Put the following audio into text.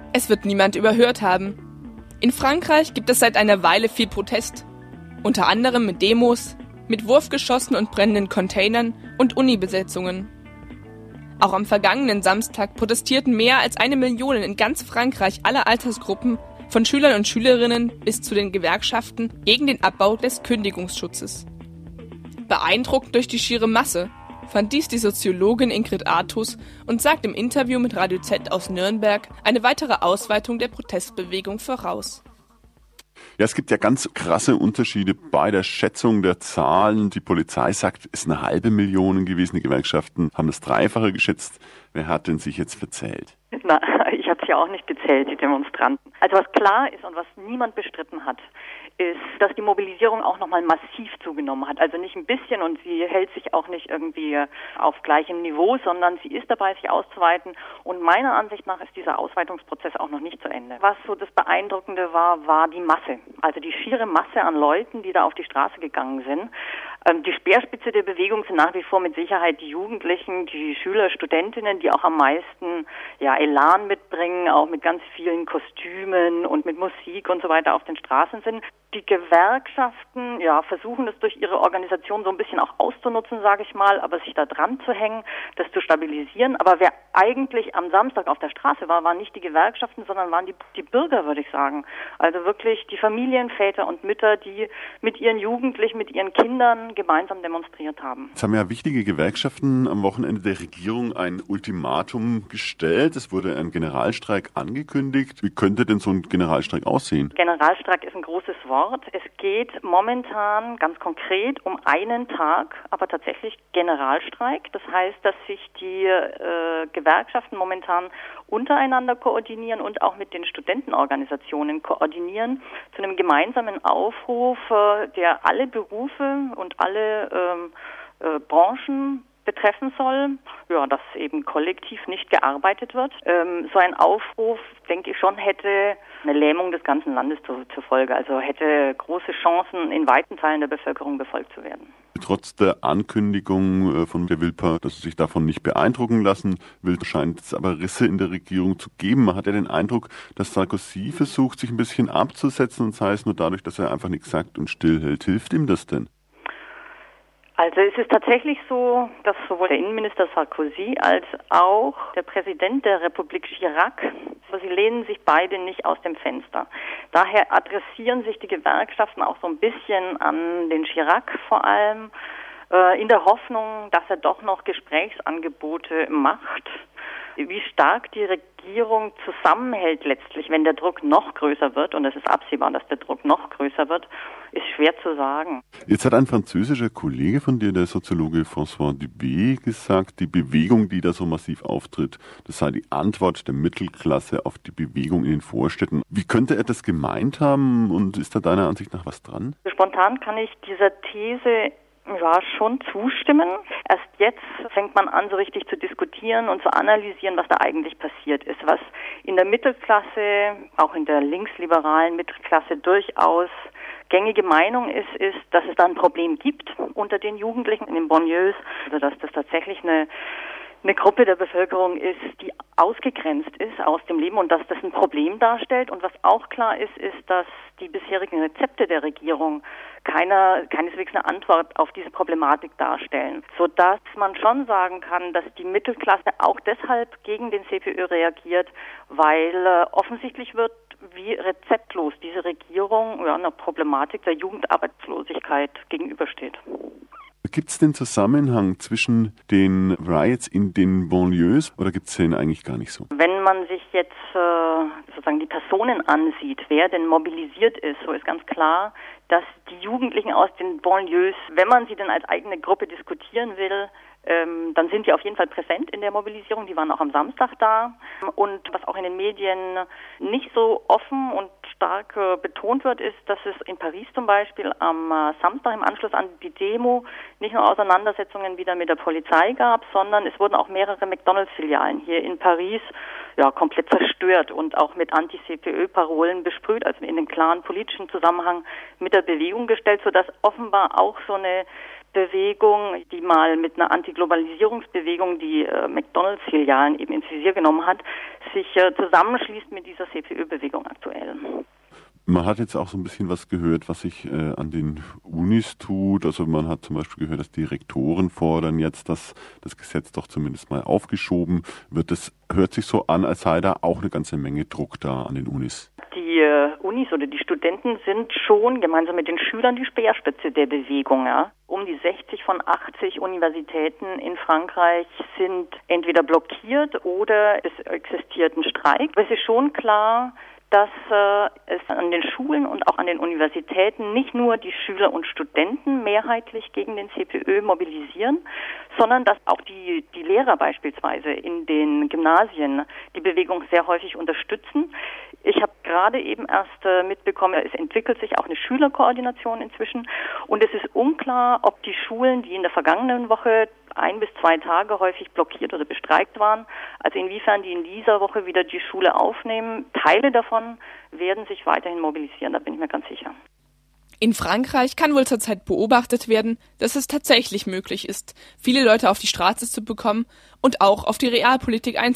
Es wird niemand überhört haben. In Frankreich gibt es seit einer Weile viel Protest. Unter anderem mit Demos, mit Wurfgeschossen und brennenden Containern und Unibesetzungen. Auch am vergangenen Samstag protestierten mehr als 1 Million in ganz Frankreich aller Altersgruppen, von Schülern und Schülerinnen bis zu den Gewerkschaften, gegen den Abbau des Kündigungsschutzes. Beeindruckt durch die schiere Masse fand dies die Soziologin Ingrid Artus und sagt im Interview mit Radio Z aus Nürnberg eine weitere Ausweitung der Protestbewegung voraus. Ja, es gibt ja ganz krasse Unterschiede bei der Schätzung der Zahlen. Die Polizei sagt, es ist 500.000 gewesen. Die Gewerkschaften haben das Dreifache geschätzt. Wer hat denn sich jetzt verzählt? Na, ich habe es ja auch nicht gezählt, die Demonstranten. Also was klar ist und was niemand bestritten hat, ist, dass die Mobilisierung auch nochmal massiv zugenommen hat. Also nicht ein bisschen, und sie hält sich auch nicht irgendwie auf gleichem Niveau, sondern sie ist dabei, sich auszuweiten. Und meiner Ansicht nach ist dieser Ausweitungsprozess auch noch nicht zu Ende. Was so das Beeindruckende war die Masse. Also die schiere Masse an Leuten, die da auf die Straße gegangen sind. Die Speerspitze der Bewegung sind nach wie vor mit Sicherheit die Jugendlichen, die Schüler, Studentinnen, die auch am meisten Elan mitbringen, auch mit ganz vielen Kostümen und mit Musik und so weiter auf den Straßen sind. Die Gewerkschaften versuchen das durch ihre Organisation so ein bisschen auch auszunutzen, sage ich mal, aber sich da dran zu hängen, das zu stabilisieren. Aber wer eigentlich am Samstag auf der Straße war, waren nicht die Gewerkschaften, sondern waren die Bürger, würde ich sagen. Also wirklich die Familien, Väter und Mütter, die mit ihren Jugendlichen, mit ihren Kindern gemeinsam demonstriert haben. Jetzt haben ja wichtige Gewerkschaften am Wochenende der Regierung ein Ultimatum gestellt. Es wurde ein Generalstreik angekündigt. Wie könnte denn so ein Generalstreik aussehen? Generalstreik ist ein großes Wort. Es geht momentan ganz konkret um einen Tag, aber tatsächlich Generalstreik. Das heißt, dass sich die Gewerkschaften momentan untereinander koordinieren und auch mit den Studentenorganisationen koordinieren zu einem gemeinsamen Aufruf, der alle Berufe und alle Branchen betreffen soll, dass eben kollektiv nicht gearbeitet wird. So ein Aufruf, denke ich schon, hätte eine Lähmung des ganzen Landes zur Folge, also hätte große Chancen, in weiten Teilen der Bevölkerung befolgt zu werden. Trotz der Ankündigung von der Wilper, dass sie sich davon nicht beeindrucken lassen will, scheint es aber Risse in der Regierung zu geben. Man hat ja den Eindruck, dass Sarkozy versucht, sich ein bisschen abzusetzen, und sei es nur dadurch, dass er einfach nichts sagt und stillhält. Hilft ihm das denn? Also es ist tatsächlich so, dass sowohl der Innenminister Sarkozy als auch der Präsident der Republik Chirac, sie lehnen sich beide nicht aus dem Fenster. Daher adressieren sich die Gewerkschaften auch so ein bisschen an den Chirac vor allem, in der Hoffnung, dass er doch noch Gesprächsangebote macht. Wie stark die Regierung zusammenhält letztlich, wenn der Druck noch größer wird, und es ist absehbar, dass der Druck noch größer wird, ist schwer zu sagen. Jetzt hat ein französischer Kollege von dir, der Soziologe François Dubé, gesagt, die Bewegung, die da so massiv auftritt, das sei die Antwort der Mittelklasse auf die Bewegung in den Vorstädten. Wie könnte er das gemeint haben, und ist da deiner Ansicht nach was dran? Spontan kann ich dieser These schon zustimmen. Erst jetzt fängt man an, so richtig zu diskutieren und zu analysieren, was da eigentlich passiert ist. Was in der Mittelklasse, auch in der linksliberalen Mittelklasse durchaus gängige Meinung ist, dass es da ein Problem gibt unter den Jugendlichen in den Banlieues, also dass das tatsächlich eine Gruppe der Bevölkerung ist, die ausgegrenzt ist aus dem Leben und dass das ein Problem darstellt. Und was auch klar ist, dass die bisherigen Rezepte der Regierung keineswegs eine Antwort auf diese Problematik darstellen. Sodass man schon sagen kann, dass die Mittelklasse auch deshalb gegen den CPÖ reagiert, weil offensichtlich wird, wie rezeptlos diese Regierung einer Problematik der Jugendarbeitslosigkeit gegenübersteht. Gibt es den Zusammenhang zwischen den Riots in den Banlieues, oder gibt es den eigentlich gar nicht so? Wenn man sich jetzt sozusagen die Personen ansieht, wer denn mobilisiert ist, so ist ganz klar, dass die Jugendlichen aus den Banlieues, wenn man sie denn als eigene Gruppe diskutieren will, dann sind die auf jeden Fall präsent in der Mobilisierung. Die waren auch am Samstag da. Und was auch in den Medien nicht so offen und stark betont wird, ist, dass es in Paris zum Beispiel am Samstag im Anschluss an die Demo nicht nur Auseinandersetzungen wieder mit der Polizei gab, sondern es wurden auch mehrere McDonalds-Filialen hier in Paris komplett zerstört und auch mit Anti-CPÖ-Parolen besprüht, also in den klaren politischen Zusammenhang mit der Bewegung gestellt, sodass offenbar auch so eine Bewegung, die mal mit einer Antiglobalisierungsbewegung die McDonalds-Filialen eben ins Visier genommen hat, sich zusammenschließt mit dieser CPÖ-Bewegung aktuell. Man hat jetzt auch so ein bisschen was gehört, was sich an den Unis tut. Also man hat zum Beispiel gehört, dass die Rektoren fordern jetzt, dass das Gesetz doch zumindest mal aufgeschoben wird. Das hört sich so an, als sei da auch eine ganze Menge Druck da an den Unis. Die Unis oder die Studenten sind schon gemeinsam mit den Schülern die Speerspitze der Bewegung. Ja. Um die 60 von 80 Universitäten in Frankreich sind entweder blockiert oder es existiert ein Streik. Es ist schon klar, dass es an den Schulen und auch an den Universitäten nicht nur die Schüler und Studenten mehrheitlich gegen den CPÖ mobilisieren, sondern dass auch die Lehrer beispielsweise in den Gymnasien die Bewegung sehr häufig unterstützen. Ich habe gerade eben erst mitbekommen, es entwickelt sich auch eine Schülerkoordination inzwischen und es ist unklar, ob die Schulen, die in der vergangenen Woche 1 bis 2 Tage häufig blockiert oder bestreikt waren, also inwiefern die in dieser Woche wieder die Schule aufnehmen. Teile davon werden sich weiterhin mobilisieren, da bin ich mir ganz sicher. In Frankreich kann wohl zurzeit beobachtet werden, dass es tatsächlich möglich ist, viele Leute auf die Straße zu bekommen und auch auf die Realpolitik einzugehen.